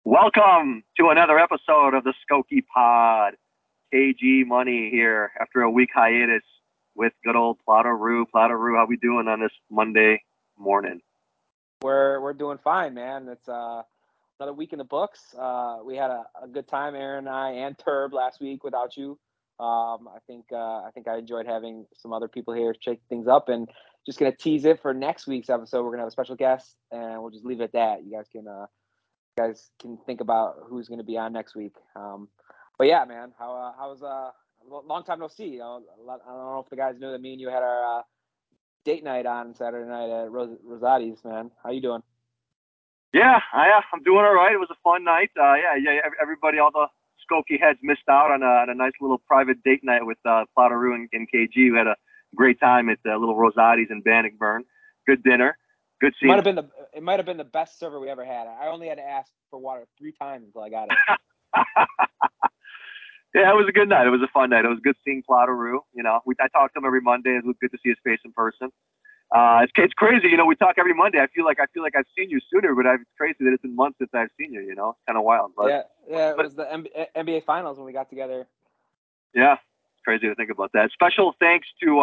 Welcome to another episode of the Skokie Pod. KG Money here after a week hiatus with good old Plata Roo. Plata Roo, how we doing on this Monday morning? We're doing fine, man. It's another week in the books. We had a good time, Aaron and I, and Turb last week without you. I think I enjoyed having some other people here shake things up, and just gonna tease it for next week's episode. We're gonna have a special guest, and we'll just leave it at that. You guys can think about who's gonna be on next week. But yeah, man, how's long time no see. I don't know if the guys knew that me and you had our date night on Saturday night at Rosati's, man. How you doing? I'm doing all right. It was a fun night. Everybody, all the Skokie heads missed out on a nice little private date night with Plata Roo and KG. We had a great time at little Rosati's in Bannockburn. Good dinner. Good scene. It might have been the best server we ever had. I only had to ask for water 3 times until I got it. Yeah, it was a good night. It was a fun night. It was good seeing Plata Roo. I talk to him every Monday. It was good to see his face in person. It's crazy. We talk every Monday. I feel like I've seen you sooner, but it's crazy that it's been months since I've seen you. It's kind of wild. But, yeah. It was the NBA Finals when we got together. Yeah, it's crazy to think about that. Special thanks to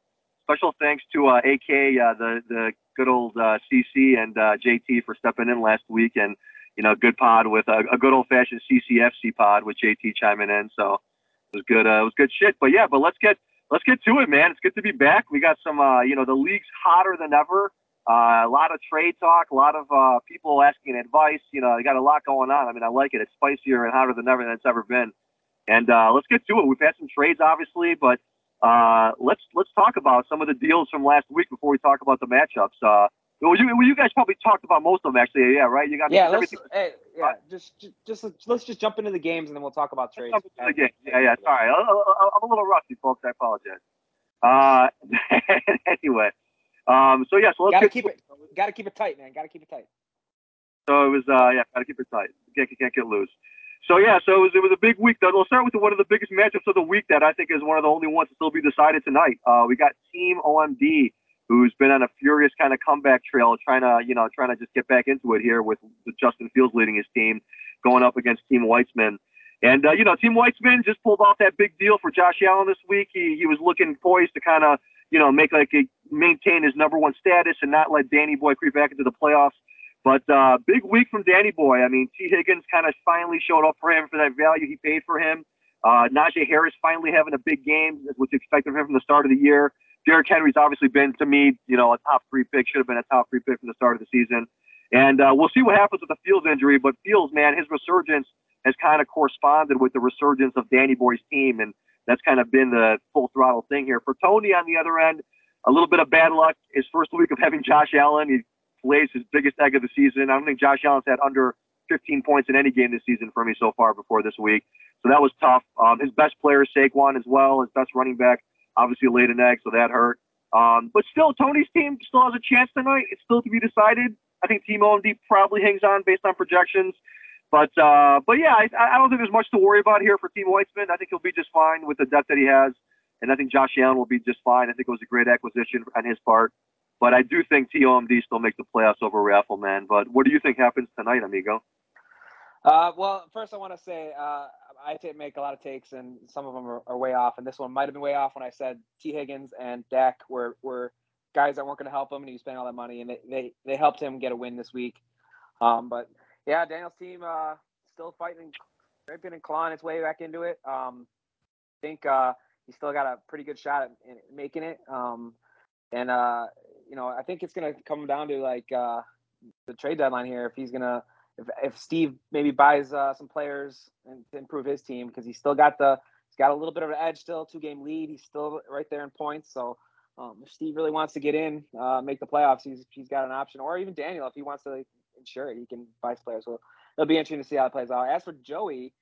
AK, the good old CC and JT for stepping in last week, and good pod with a good old fashioned CCFC pod with JT chiming in. So it was good. It was good shit. But let's get to it, man. It's good to be back. We got some, the league's hotter than ever. A lot of trade talk, a lot of people asking advice. They got a lot going on. I mean, I like it. It's spicier and hotter than ever than it's ever been. And let's get to it. We've had some trades, obviously, but let's talk about some of the deals from last week before we talk about the matchups. You guys probably talked about most of them, actually. Yeah, right. You got everything. Let's just jump into the games and then we'll talk about trades. Yeah. Sorry, I'm a little rusty, folks. I apologize. Anyway, so let's gotta keep it tight, man. Gotta keep it tight. So it was gotta keep it tight. Can't get loose. So it was a big week. We'll start with one of the biggest matchups of the week that I think is one of the only ones to still be decided tonight. We got Team OMD, who's been on a furious kind of comeback trail, trying to just get back into it here with Justin Fields leading his team, going up against Team Weitzman. And Team Weitzman just pulled off that big deal for Josh Allen this week. He was looking poised to kind of maintain his number one status and not let Danny Boy creep back into the playoffs. But big week from Danny Boy. I mean, T. Higgins kind of finally showed up for him for that value he paid for him. Najee Harris finally having a big game, which expected from him from the start of the year. Derrick Henry's obviously been, to me, a top 3 pick, should have been a top 3 pick from the start of the season. And we'll see what happens with the Fields injury. But Fields, man, his resurgence has kind of corresponded with the resurgence of Danny Boy's team. And that's kind of been the full throttle thing here. For Tony, on the other end, a little bit of bad luck. His first week of having Josh Allen, he plays his biggest egg of the season. I don't think Josh Allen's had under 15 points in any game this season for me so far before this week. So that was tough. His best player is Saquon as well. His best running back obviously laid an egg, so that hurt. But still, Tony's team still has a chance tonight. It's still to be decided. I think Team OMD probably hangs on based on projections. But yeah, I don't think there's much to worry about here for Team Weitzman. I think he'll be just fine with the depth that he has. And I think Josh Allen will be just fine. I think it was a great acquisition on his part. But I do think TOMD still makes the playoffs over Raffle, man. But what do you think happens tonight, amigo? Well, first I want to say I make a lot of takes, and some of them are way off. And this one might have been way off when I said T. Higgins and Dak were guys that weren't going to help him, and he was spending all that money, and they helped him get a win this week. But yeah, Daniel's team still fighting, ripping and clawing its way back into it. I think he's still got a pretty good shot at making it. I think it's going to come down to the trade deadline here. If he's going to, if Steve maybe buys some players and to improve his team, because he's got a little bit of an edge still, 2-game lead. He's still right there in points. So if Steve really wants to get in, make the playoffs, he's got an option. Or even Daniel, if he wants to ensure it, he can buy players. So it'll be interesting to see how it plays out. As for Joey,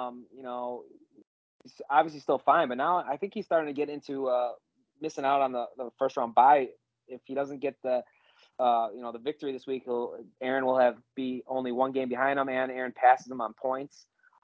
he's obviously still fine, but now I think he's starting to get into missing out on the first round bye. If he doesn't get the victory this week, Aaron will be only 1 game behind him, and Aaron passes him on points.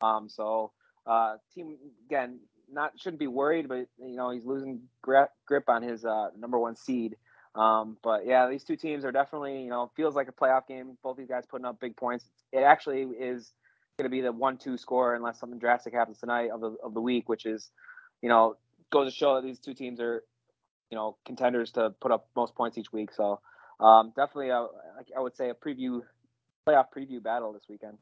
Team again shouldn't be worried, but he's losing grip on his number 1 seed. But yeah, these two teams are definitely feels like a playoff game. Both these guys putting up big points. It actually is going to be the 1-2 score unless something drastic happens tonight of the week, which is, goes to show that these two teams are, contenders to put up most points each week. So definitely, I would say a playoff preview battle this weekend.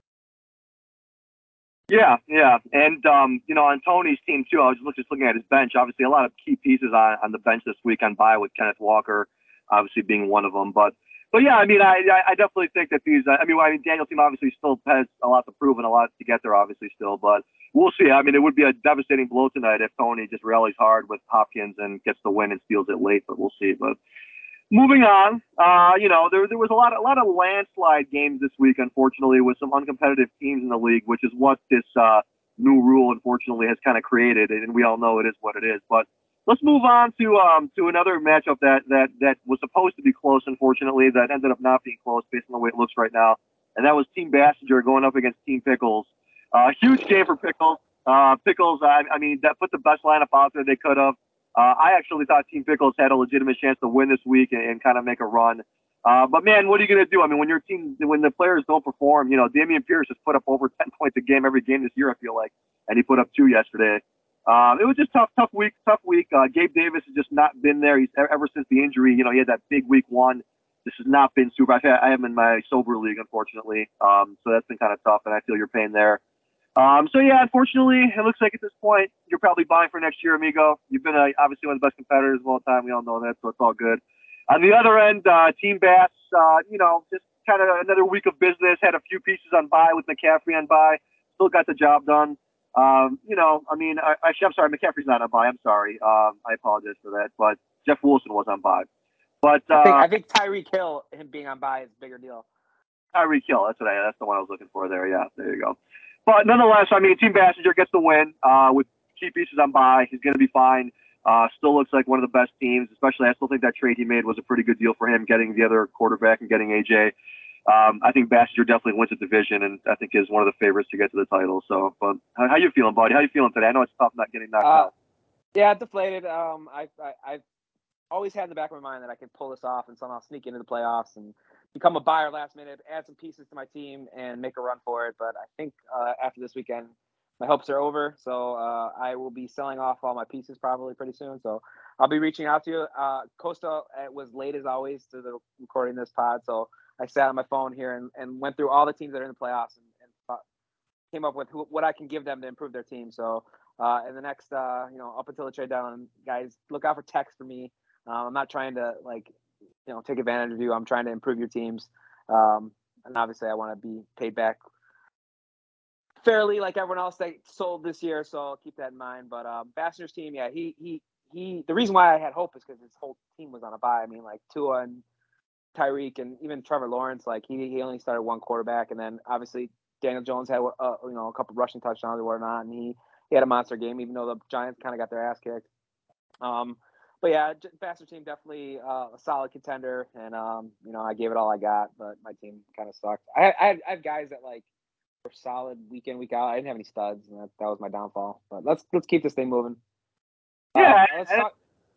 Yeah. And, on Tony's team, too, I was just looking at his bench. Obviously, a lot of key pieces on the bench this week on bye, with Kenneth Walker obviously being one of them. But yeah, I definitely think that Daniel's team obviously still has a lot to prove and a lot to get there, obviously, still. But we'll see. It would be a devastating blow tonight if Tony just rallies hard with Hopkins and gets the win and steals it late, but we'll see. But moving on, there was a lot of landslide games this week, unfortunately, with some uncompetitive teams in the league, which is what this new rule, unfortunately, has kind of created, and we all know it is what it is. But let's move on to another matchup that was supposed to be close, unfortunately, that ended up not being close based on the way it looks right now, and that was Team Bassinger going up against Team Pickles. Huge game for Pickles. Pickles, that put the best lineup out there they could have. I actually thought Team Pickles had a legitimate chance to win this week and kind of make a run. But man, what are you going to do? When the players don't perform, Damian Pierce has put up over 10 points a game every game this year, I feel like, and he put up 2 yesterday. It was just tough week. Gabe Davis has just not been there. He's ever since the injury. He had that big week 1. This has not been super. I am in my sober league, unfortunately. So that's been kind of tough, and I feel your pain there. So yeah, unfortunately, it looks like at this point you're probably buying for next year, amigo. You've been obviously one of the best competitors of all time. We all know that, so it's all good. On the other end, Team Bass, just kind of another week of business. Had a few pieces on bye with McCaffrey on bye. Still got the job done. I'm sorry, McCaffrey's not on bye. I'm sorry. I apologize for that, but Jeff Wilson was on bye. But I think Tyreek Hill, him being on bye, is a bigger deal. Tyreek Hill, that's the one I was looking for there. Yeah, there you go. But nonetheless, Team Bassinger gets the win with key pieces on bye. He's going to be fine. Still looks like one of the best teams, especially I still think that trade he made was a pretty good deal for him, getting the other quarterback and getting AJ. I think Bassinger definitely wins the division and I think is one of the favorites to get to the title. So, but how you feeling, buddy? How you feeling today? I know it's tough not getting knocked out. Yeah, deflated. I've always had in the back of my mind that I could pull this off and somehow sneak into the playoffs and become a buyer last minute, add some pieces to my team, and make a run for it. But I think after this weekend, my hopes are over. So I will be selling off all my pieces probably pretty soon. So I'll be reaching out to you. Costa was late as always to the recording this pod. So I sat on my phone here and went through all the teams that are in the playoffs and came up with what I can give them to improve their team. So in the next, up until the trade deadline, guys, look out for text from me. I'm not trying to take advantage of you. I'm trying to improve your teams. And obviously I want to be paid back fairly like everyone else that sold this year. So I'll keep that in mind. But Bassinger's team, yeah, he the reason why I had hope is because his whole team was on a bye. Tua and Tyreek and even Trevor Lawrence, he only started one quarterback. And then obviously Daniel Jones had, a couple rushing touchdowns or whatnot. And he had a monster game, even though the Giants kind of got their ass kicked. But yeah, Bastard team definitely a solid contender, and I gave it all I got, but my team kind of sucked. I have guys that were solid week in, week out. I didn't have any studs, and that was my downfall. But let's keep this thing moving. Yeah, let's talk.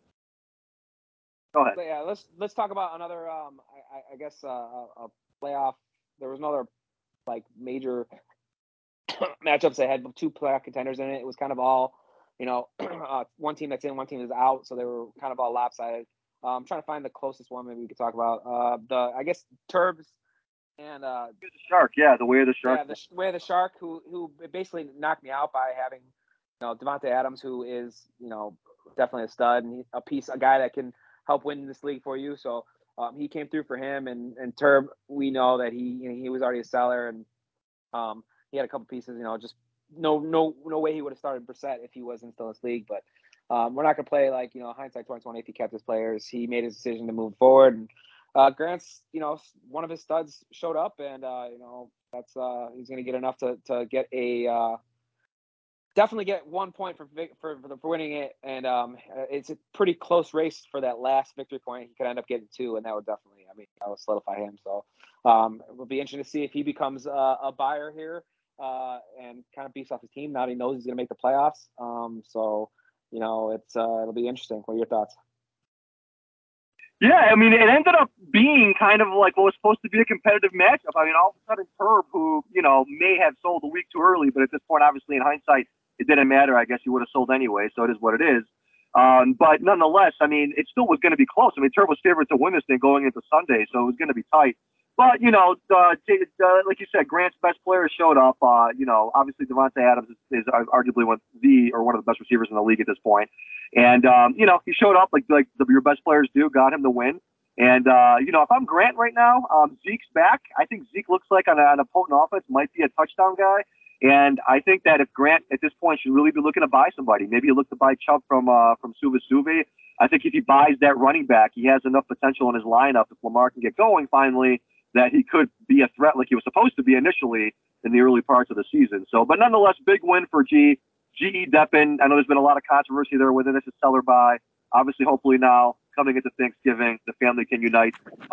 Go ahead. Yeah, let's talk about another. I guess a playoff. There was another major matchups that had 2 playoff contenders in it. It was kind of all. One team that's in, one team is out, so they were kind of all lopsided. I'm trying to find the closest one maybe we could talk about. I guess Turbs and the Shark, the way of the Shark. Yeah, the way of the Shark, who basically knocked me out by having, Devontae Adams, who is, definitely a stud and a guy that can help win this league for you. So he came through for him, and Turb, we know that he was already a seller, and he had a couple pieces, just. No way he would have started Brissett if he wasn't still in this league. But we're not gonna play hindsight 2020 if he kept his players. He made his decision to move forward. And Grant's, one of his studs showed up, and that's he's gonna get enough to get definitely get 1 point for winning it. And it's a pretty close race for that last victory point. He could end up getting 2, and that would definitely, that would solidify him. So it will be interesting to see if he becomes a buyer here. And kind of beefs off his team. Now he knows he's going to make the playoffs. So it'll be interesting. What are your thoughts? Yeah, I mean, it ended up being kind of like what was supposed to be a competitive matchup. I mean, all of a sudden, Herb, who may have sold a week too early, but at this point, obviously, in hindsight, it didn't matter. I guess he would have sold anyway, so it is what it is. But nonetheless, I mean, it still was going to be close. I mean, Herb was favored to win this thing going into Sunday, so it was going to be tight. But like you said, Grant's best players showed up. Obviously Devontae Adams is arguably one of the best receivers in the league at this point. And he showed up like your best players do, got him the win. And if I'm Grant right now, Zeke's back. I think Zeke looks like on a potent offense might be a touchdown guy. And I think that if Grant at this point should really be looking to buy somebody, maybe you look to buy Chubb from Suva Suvi. I think if he buys that running back, he has enough potential in his lineup if Lamar can get going finally that he could be a threat like he was supposed to be initially in the early parts of the season. So, but nonetheless, big win for GE Deppen. I know there's been a lot of controversy there whether this is sell or buy. Obviously, hopefully now, coming into Thanksgiving, the family can unite.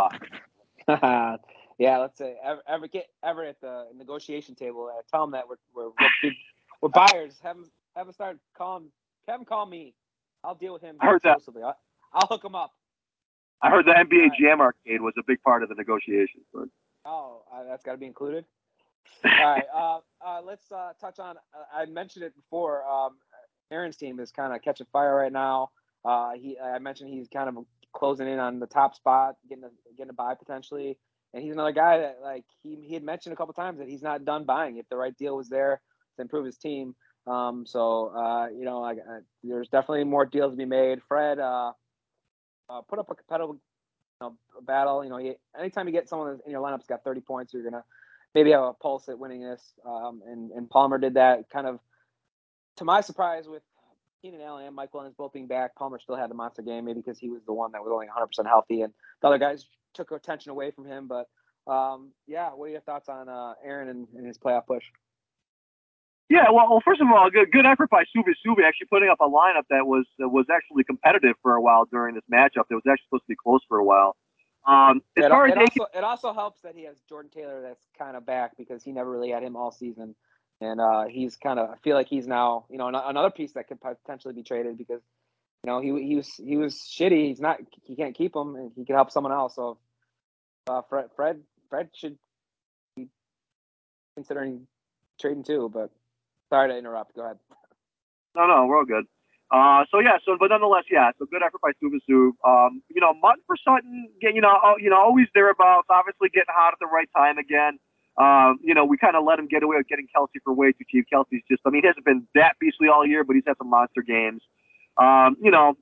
Yeah, let's say get Everett at the negotiation table. Tell him that we're buyers. Have him start calling. Have him call me. I'll deal with him exclusively. I'll hook him up. I heard the NBA Jam Arcade was a big part of the negotiations. But... that's got to be included. All right, let's touch on. I mentioned it before. Aaron's team is kind of catching fire right now. I mentioned he's kind of closing in on the top spot, getting a buy potentially. And he's another guy that he had mentioned a couple times that he's not done buying if the right deal was there to improve his team. There's definitely more deals to be made. Fred put up a competitive battle. Anytime you get someone in your lineup who's got 30 points, you're gonna maybe have a pulse at winning this. And Palmer did that kind of to my surprise with Keenan Allen and Mike Williams both being back. Palmer still had the monster game, maybe because he was the one that was only 100% healthy, and the other guys took attention away from him. But what are your thoughts on Aaron and his playoff push? Yeah, well, first of all, good effort by Suvi actually putting up a lineup that was actually competitive for a while during this matchup. That was actually supposed to be close for a while. It also helps that he has Jordan Taylor that's kind of back because he never really had him all season, and he's kind of I feel like he's now another piece that could potentially be traded because he was shitty. He can't keep him, and he can help someone else. So Fred should be considering trading too, but. Sorry to interrupt. Go ahead. No, we're all good. But nonetheless, so good effort by Suvasu. Mutton for Sutton, always thereabouts, obviously getting hot at the right time again. We kind of let him get away with getting Kelsey for way too cheap. Kelsey's he hasn't been that beastly all year, but he's had some monster games. And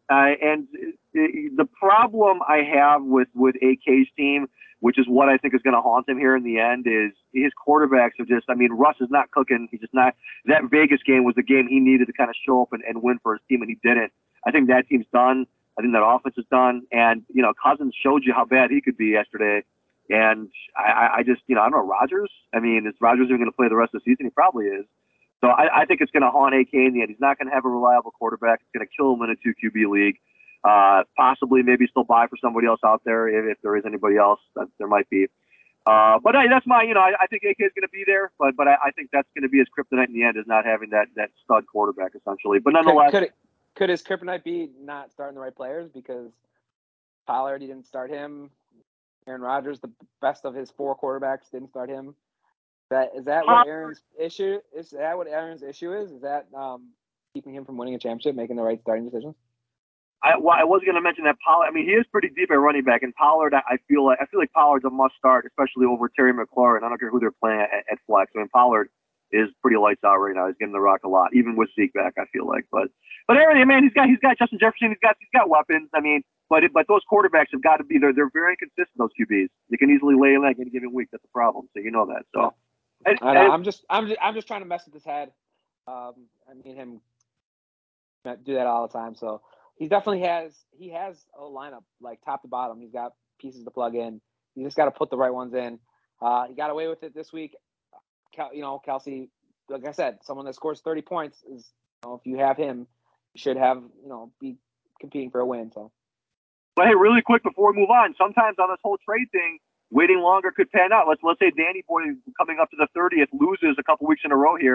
the problem I have with AK's team, which is what I think is going to haunt him here in the end, is his quarterbacks are Russ is not cooking. He's just not. That Vegas game was the game he needed to kind of show up and win for his team, and he didn't. I think that team's done. I think that offense is done. And, Cousins showed you how bad he could be yesterday. And I don't know, Rodgers? I mean, is Rodgers even going to play the rest of the season? He probably is. So I think it's going to haunt AK in the end. He's not going to have a reliable quarterback. It's going to kill him in a 2 QB league. Possibly maybe still buy for somebody else out there if there is anybody else that there might be. But that's my, I think AK is going to be there, but I think that's going to be his kryptonite in the end is not having that stud quarterback essentially. But nonetheless, could his kryptonite be not starting the right players because Pollard didn't start him, Aaron Rodgers, the best of his 4 quarterbacks, didn't start him. Is that what Aaron's issue is? Is that what Aaron's issue is? Is that keeping him from winning a championship, making the right starting decisions? I was going to mention that Pollard. I mean, he is pretty deep at running back, and Pollard. I feel like Pollard's a must start, especially over Terry McLaurin. I don't care who they're playing at flex. I mean, Pollard is pretty lights out right now. He's getting the rock a lot, even with Zeke back. I feel like, but Aaron, man, he's got Justin Jefferson. He's got weapons. I mean, but those quarterbacks have got to be there. They're very inconsistent. Those QBs. They can easily lay an egg any given week. That's the problem. So you know that. So. Yeah. I'm just trying to mess with his head. I mean him do that all the time. So he definitely has a lineup like top to bottom. He's got pieces to plug in. You just got to put the right ones in. He got away with it this week. Kelsey, like I said, someone that scores 30 points is if you have him, you should have be competing for a win. So. But hey, really quick before we move on, sometimes on this whole trade thing, waiting longer could pan out. Let's say Danny Boy coming up to the 30th loses a couple weeks in a row here,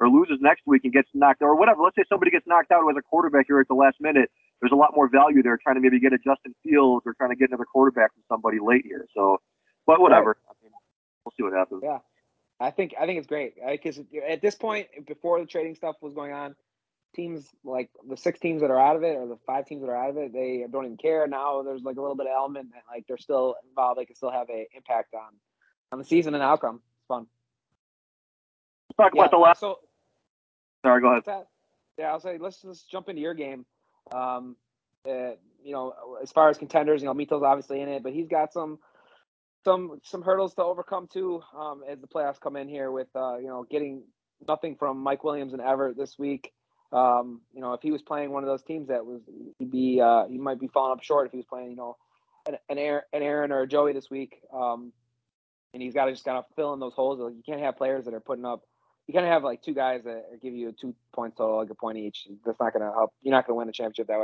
or loses next week and gets knocked out or whatever. Let's say somebody gets knocked out as a quarterback here at the last minute. There's a lot more value there trying to maybe get a Justin Fields or trying to get another quarterback from somebody late here. So, but whatever. Right. I mean, we'll see what happens. Yeah, I think it's great because at this point, before the trading stuff was going on, teams like the 6 teams that are out of it or the 5 teams that are out of it, they don't even care. Now there's like a little bit of element that like they're still involved. They can still have an impact on the season and outcome. It's fun. Let's talk about the last. So, sorry, go ahead. Yeah, I'll say let's jump into your game. You know, as far as contenders, you know, Mito's obviously in it, but he's got some hurdles to overcome too. As the playoffs come in here with you know, getting nothing from Mike Williams and Everett this week. You know, if he was playing one of those teams that was, he might be falling up short if he was playing, you know, an Aaron or a Joey this week. And he's got to fill in those holes. Like, you can't have players that are putting up. You can't have like 2 guys that give you 2 points total, like a point each. That's not going to help. You're not going to win the championship that way.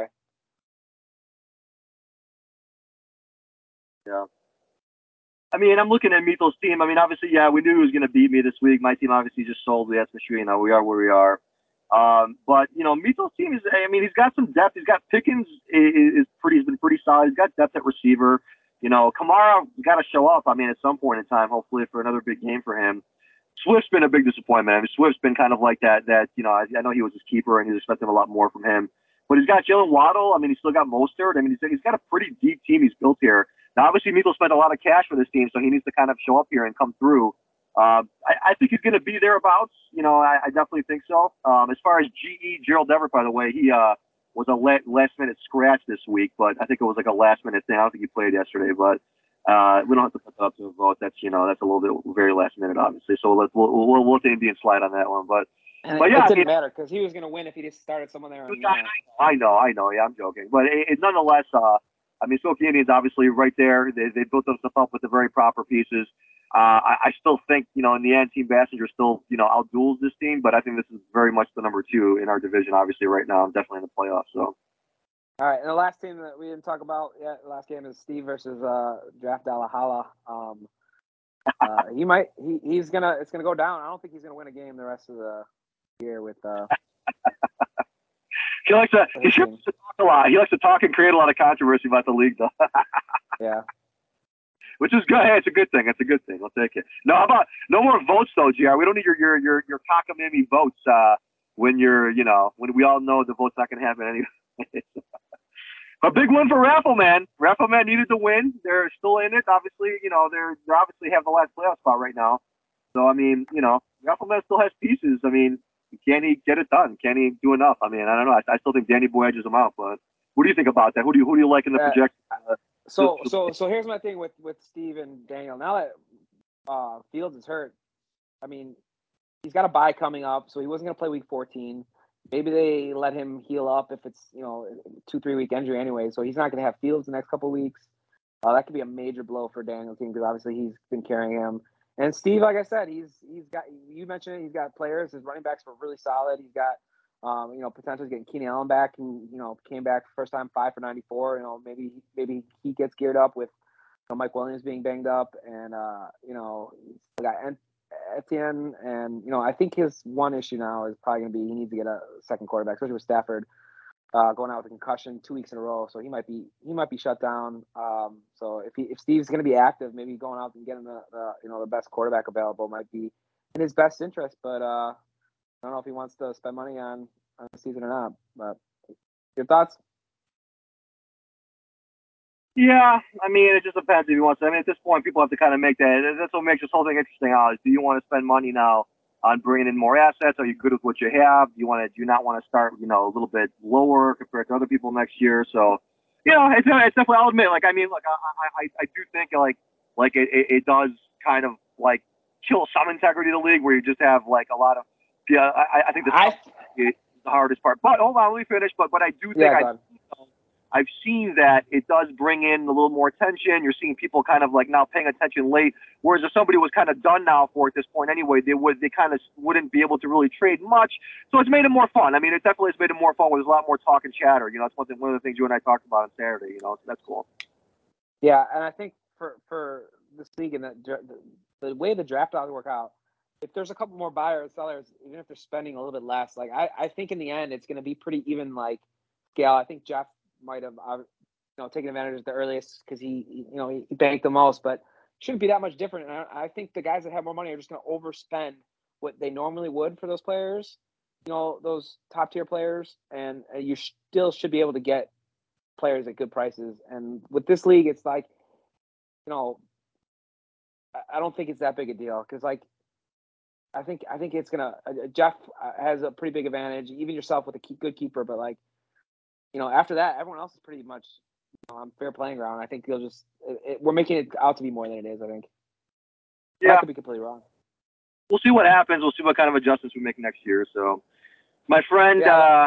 Yeah. I mean, I'm looking at Mito's team. I mean, obviously, yeah, we knew he was going to beat me this week. My team obviously just sold. That's for sure. You know, we are where we are. But you know, Mito's team is. I mean, he's got some depth. He's got Pickens has been pretty solid. He's got depth at receiver. You know, Kamara got to show up. I mean, at some point in time, hopefully for another big game for him. Swift's been a big disappointment. I mean, Swift's been kind of like that. You know, I know he was his keeper, and he's expecting a lot more from him. But he's got Jalen Waddle. I mean, he's still got Mostert. I mean, he's got a pretty deep team he's built here. Now, obviously, Mito spent a lot of cash for this team, so he needs to kind of show up here and come through. I think he's going to be thereabouts. You know, I definitely think so. As far as Gerald Everett, by the way, he was a last-minute scratch this week, but I think it was like a last-minute thing. I don't think he played yesterday, but we don't have to put that up to a vote. That's, you know, that's a little bit very last-minute, obviously. So we'll let the Indians slide on that one. But yeah, it didn't matter because he was going to win if he just started someone there. I know. Yeah, I'm joking, but nonetheless, I mean, Skokie Indians obviously right there. They built themselves up with the very proper pieces. I still think, you know, in the end, Team Bassinger still, you know, outduels this team, but I think this is very much the number 2 in our division. Obviously, right now, I'm definitely in the playoffs. So, all right, and the last team that we didn't talk about yet, the last game is Steve versus Draft Dalahala. It's gonna go down. I don't think he's gonna win a game the rest of the year with. He likes to talk a lot. He likes to talk and create a lot of controversy about the league, though. Yeah. Which is good. Hey, it's a good thing. It's a good thing. We'll take it. No, how about no more votes though, GR? We don't need your cockamamie votes. When when we all know the vote's not going to happen anyway. A big win for Raffleman. Raffleman needed to win. They're still in it. Obviously, you know, they obviously have the last playoff spot right now. So I mean, you know, Raffleman still has pieces. I mean, can he get it done? Can he do enough? I mean, I don't know. I still think Danny Boy edges him out. But what do you think about that? Who do you like in the projection? So here's my thing with Steve and Daniel. Now that Fields is hurt, I mean, he's got a bye coming up, so he wasn't going to play week 14. Maybe they let him heal up if it's, you know, 2-3 week injury anyway. So he's not going to have Fields the next couple of weeks. That could be a major blow for Daniel's team because obviously he's been carrying him. And Steve, like I said, he's got, you mentioned it, he's got players. His running backs were really solid. He's got, you know, potentially getting Keenan Allen back, who, you know, came back first time 5 for 94. You know, maybe he gets geared up with, you know, Mike Williams being banged up, and you know, he's got Etienne, and you know, I think his one issue now is probably going to be he needs to get a second quarterback, especially with Stafford going out with a concussion 2 weeks in a row, so he might be shut down. So if Steve's going to be active, maybe going out and getting the you know, the best quarterback available might be in his best interest. But I don't know if he wants to spend money on the season or not. But your thoughts? Yeah, I mean, it just depends if you want to. I mean, at this point, people have to kind of make that. That's what makes this whole thing interesting. Is do you want to spend money now on bringing in more assets? Are you good with what you have? Do you not want to start, you know, a little bit lower compared to other people next year? So, you know, it's definitely. I'll admit, like, I mean, look, I do think like it does kind of like kill some integrity of the league where you just have like a lot of. Yeah, I think is the hardest part. But hold on, let me finish. But I do think I've seen that it does bring in a little more attention. You're seeing people kind of like now paying attention late. Whereas if somebody was kind of done now for at this point anyway, they kind of wouldn't be able to really trade much. So it's made it more fun. I mean, it definitely has made it more fun where there's a lot more talk and chatter. You know, that's one of the things you and I talked about on Saturday. You know, so that's cool. Yeah, and I think for this league and the way the draft odds work out, if there's a couple more buyers, sellers, even if they're spending a little bit less, like I think in the end it's going to be pretty even like scale. I think Jeff might have taken advantage of the earliest because he banked the most, but shouldn't be that much different. And I think the guys that have more money are just going to overspend what they normally would for those players, those top tier players, and you still should be able to get players at good prices. And with this league, it's like, I don't think it's that big a deal because like I think it's gonna. Jeff has a pretty big advantage, even yourself with a good keeper. But like, after that, everyone else is pretty much on fair playing ground. I think you'll just we're making it out to be more than it is. I think. But I could be completely wrong. We'll see what happens. We'll see what kind of adjustments we make next year. So, my friend.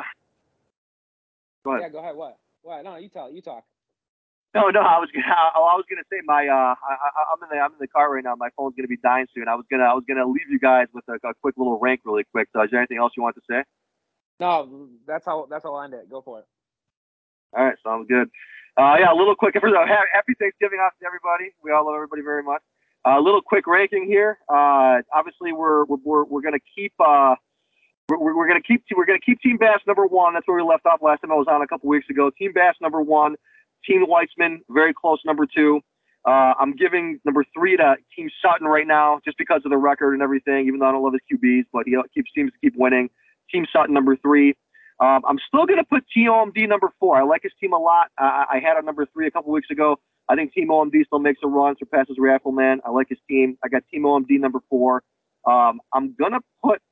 Go ahead. Yeah, go ahead. What? No, you talk. No, I was gonna say I'm in the car right now. My phone's gonna be dying soon. I was gonna leave you guys with a quick little rank, really quick. So, is there anything else you want to say? No, that's how I'll end it. Go for it. All right, sounds good. A little quick. Happy Thanksgiving off to everybody. We all love everybody very much. A little quick ranking here. Obviously, we're gonna keep we're gonna keep Team Bass number one. That's where we left off last time I was on a couple weeks ago. Team Bass number one. Team Weitzman, very close number two. I'm giving number three to Team Sutton right now, just because of the record and everything, even though I don't love his QBs, but he seems to keep winning. Team Sutton, number three. I'm still going to put Team OMD number four. I like his team a lot. I had him number three a couple weeks ago. I think Team OMD still makes a run, surpasses Raffleman. I like his team. I got Team OMD number four. I'm going to put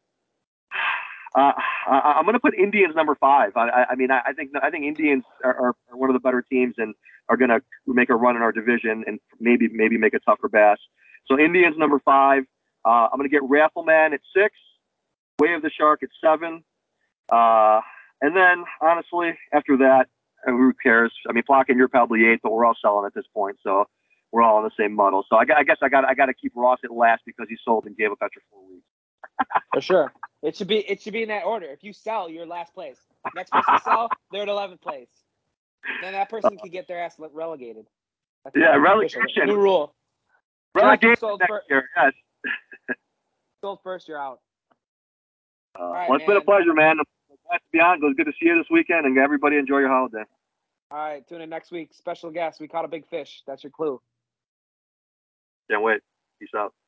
Indians number five. I think Indians are one of the better teams and are going to make a run in our division and maybe make it tough for Bass. So Indians number five. I'm going to get Raffleman at six. Way of the Shark at seven. And then honestly, after that, who cares? I mean, Plotkin, you're probably eighth, but we're all selling at this point, so we're all in the same muddle. So I guess I got to keep Ross at last because he sold and gave up after 4 weeks. For sure. It should be in that order. If you sell, you're last place. Next person to sell, they're at 11th place. Then that person can get their ass relegated. Relegation. New rule. Relegation next year, yes. Sold first, you're out. It's been a pleasure, man. Glad to be on. It was good to see you this weekend, and everybody enjoy your holiday. All right, tune in next week. Special guest. We caught a big fish. That's your clue. Can't wait. Peace out.